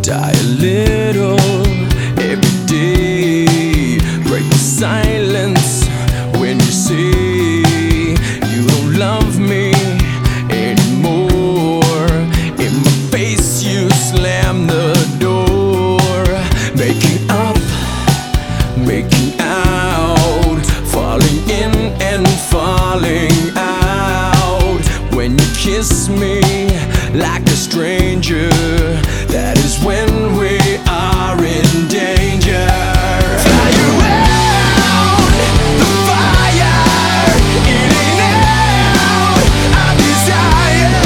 Die a little every day. Break the silence when you say you don't love me anymore. In my face you slam the door. Making up, making out, falling in and falling out. When you kiss me like a stranger, that is when we are in danger. Fly around the fire, in and out of desire.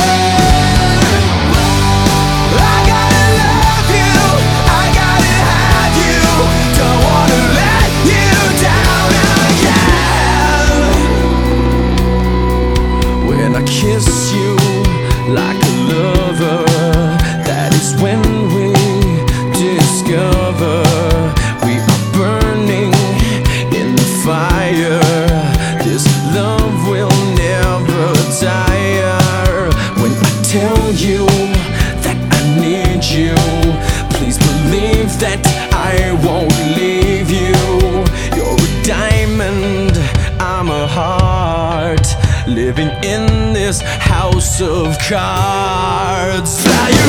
I gotta love you, I gotta have you. Don't wanna let you down again. When I kiss you like a lover, that is when we discover we are burning in the fire. This love will never tire. When I tell you that I need you, please believe that I won't leave you. You're a diamond, I'm a heart, living in this house of cards. Fly